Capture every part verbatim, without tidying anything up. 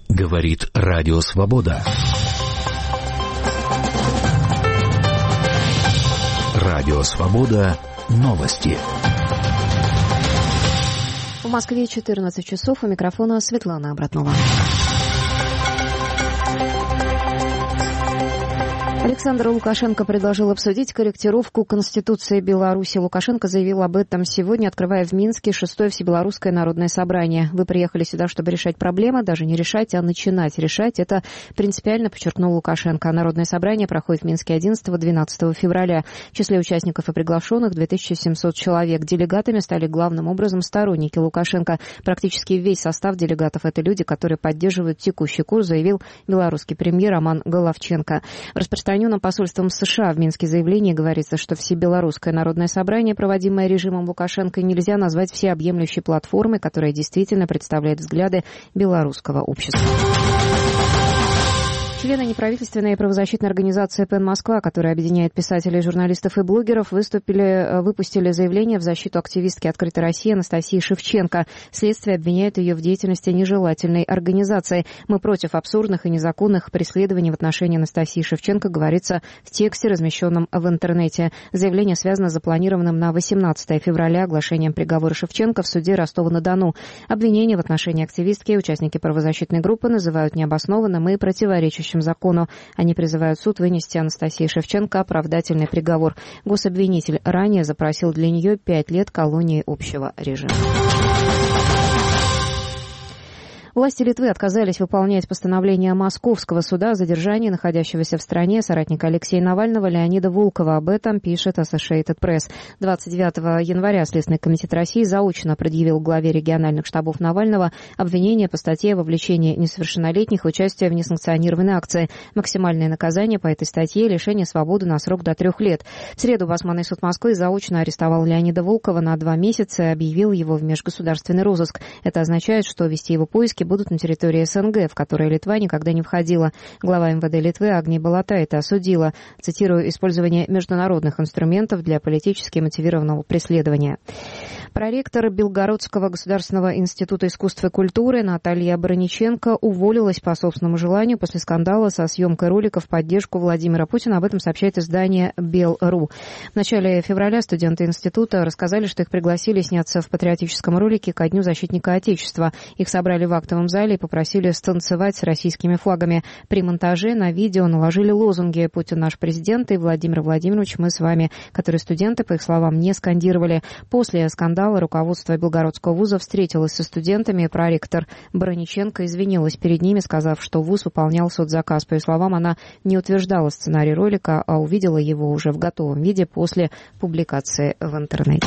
Говорит Радио Свобода. Радио Свобода. Новости. В Москве четырнадцать часов. У микрофона Светлана Обратнова. Александр Лукашенко предложил обсудить корректировку Конституции Беларуси. Лукашенко заявил об этом сегодня, открывая в Минске шестое Всебелорусское народное собрание. Вы приехали сюда, чтобы решать проблемы, даже не решать, а начинать решать. Это принципиально подчеркнул Лукашенко. Народное собрание проходит в Минске одиннадцатого-двенадцатого февраля. В числе участников и приглашенных две тысячи семьсот человек. Делегатами стали главным образом сторонники Лукашенко. Практически весь состав делегатов — это люди, которые поддерживают текущий курс, заявил белорусский премьер Роман Головченко. В распространенном посольством США в Минске заявлении говорится, что Всебелорусское народное собрание, проводимое режимом Лукашенко, нельзя назвать всеобъемлющей платформой, которая действительно представляет взгляды белорусского общества. Члены неправительственной правозащитной организации «Пен Москва», которая объединяет писателей, журналистов и блогеров, выступили, выпустили заявление в защиту активистки «Открытой России» Анастасии Шевченко. Следствие обвиняет ее в деятельности нежелательной организации. «Мы против абсурдных и незаконных преследований в отношении Анастасии Шевченко», говорится в тексте, размещенном в интернете. Заявление связано с запланированным на восемнадцатое февраля оглашением приговора Шевченко в суде Ростова-на-Дону. Обвинения в отношении активистки участники правозащитной группы называют необоснованным и противоречащим закону. Они призывают суд вынести Анастасии Шевченко оправдательный приговор. Гособвинитель ранее запросил для нее пять лет колонии общего режима. Власти Литвы отказались выполнять постановление Московского суда о задержании находящегося в стране соратника Алексея Навального Леонида Волкова. Об этом пишет Associated Press. двадцать девятого января Следственный комитет России заочно предъявил главе региональных штабов Навального обвинение по статье о вовлечении несовершеннолетних в участие в несанкционированной акции. Максимальное наказание по этой статье — лишение свободы на срок до трех лет. В среду Басманный суд Москвы заочно арестовал Леонида Волкова на два месяца и объявил его в межгосударственный розыск. Это означает, что вести его поиски будут на территории СНГ, в которой Литва никогда не входила. Глава эм вэ дэ Литвы Агния Балата это осудила. Цитирую: «Использование международных инструментов для политически мотивированного преследования». Проректор Белгородского государственного института искусств и культуры Наталья Брониченко уволилась по собственному желанию после скандала со съемкой ролика в поддержку Владимира Путина. Об этом сообщает издание Бел.ру. В начале февраля студенты института рассказали, что их пригласили сняться в патриотическом ролике ко Дню защитника Отечества. Их собрали в актовом зале и попросили станцевать с российскими флагами. При монтаже на видео наложили лозунги «Путин наш президент» и «Владимир Владимирович, мы с вами», которые студенты, по их словам, не скандировали. После скандала руководство Белгородского вуза встретилось со студентами. Проректор Брониченко извинилась перед ними, сказав, что вуз выполнял соцзаказ. По ее словам, она не утверждала сценарий ролика, а увидела его уже в готовом виде после публикации в интернете.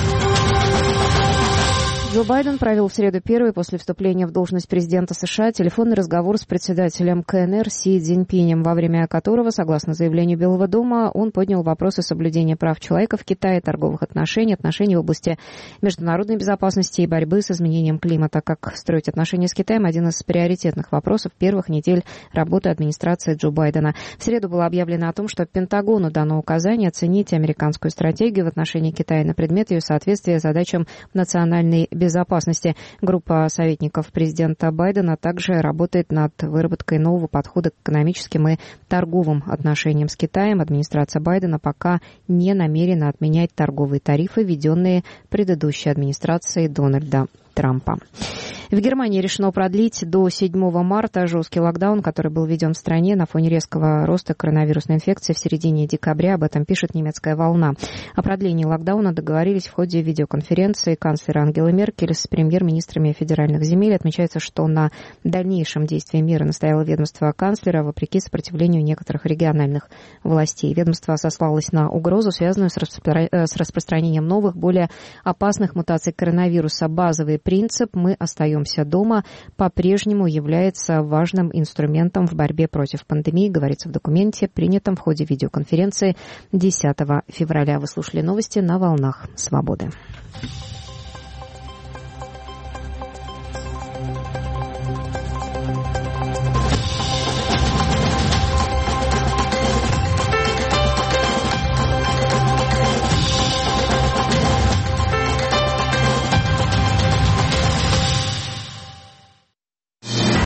Джо Байден провел в среду первый после вступления в должность президента США телефонный разговор с председателем ка эн эр Си Цзиньпинем, во время которого, согласно заявлению Белого дома, он поднял вопросы соблюдения прав человека в Китае, торговых отношений, отношений в области международной безопасности и борьбы с изменением климата. Как строить отношения с Китаем — один из приоритетных вопросов первых недель работы администрации Джо Байдена. В среду было объявлено о том, что Пентагону дано указание оценить американскую стратегию в отношении Китая на предмет ее соответствия задачам национальной безопасности. безопасности. Группа советников президента Байдена также работает над выработкой нового подхода к экономическим и торговым отношениям с Китаем. Администрация Байдена пока не намерена отменять торговые тарифы, введенные предыдущей администрацией Дональда Трампа. В Германии решено продлить до седьмого марта жесткий локдаун, который был введен в стране на фоне резкого роста коронавирусной инфекции в середине декабря. Об этом пишет немецкая «Волна». О продлении локдауна договорились в ходе видеоконференции канцлера Ангелы Меркель с премьер-министрами федеральных земель. Отмечается, что на дальнейшем действии меры настояло ведомство канцлера, вопреки сопротивлению некоторых региональных властей. Ведомство сослалось на угрозу, связанную с, распро... с распространением новых, более опасных мутаций коронавируса. Базовый принцип «мы остаемся дома» по-прежнему является важным инструментом в борьбе против пандемии, говорится в документе, принятом в ходе видеоконференции десятого февраля. Вы слушали новости на «Волнах Свободы».